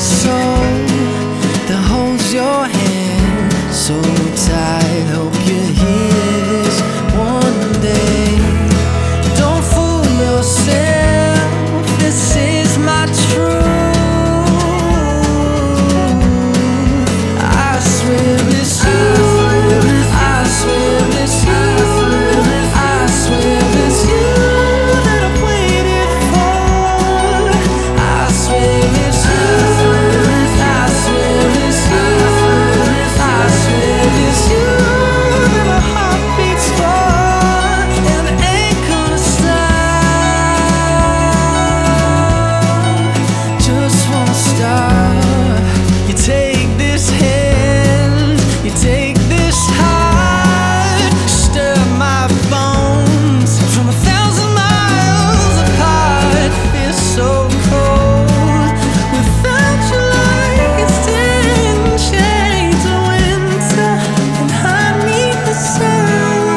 soul that holds your hand so tight. Hope you hear this one day. Don't fool yourself, this is my truth. I swear it's you, I swear it's you, I swear it's you that I've waited for. I swear it's you, I swear it's you, I swear it's you that my heart beats for, and it ain't gonna stop, just won't stop. You take this hand, you take this heart, stir my bones from 1,000 miles apart. Feels so cold without your light. It's 10 shades of winter, and I need the sun.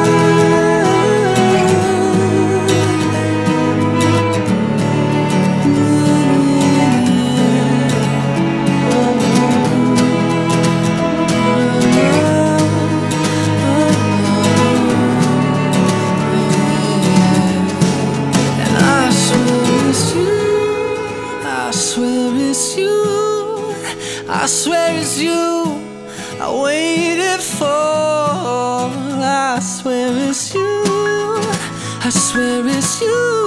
And I swear it's you, I swear it's you, I swear it's you I waited for. I swear it's you, I swear it's you.